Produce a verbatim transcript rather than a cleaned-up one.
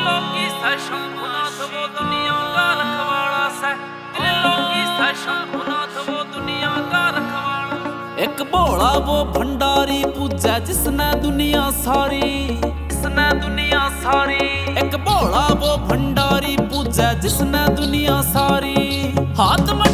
त्रिलोकी सा शंभुनाथ वो दुनिया का रखवाला सा, त्रिलोकी सा शंभुनाथ वो दुनिया का रखवाला। एक भोला वो भंडारी पूजा जिसने दुनिया सारी, जिसने दुनिया सारी। एक भोला वो भंडारी पूजा जिसने दुनिया सारी। हाथ में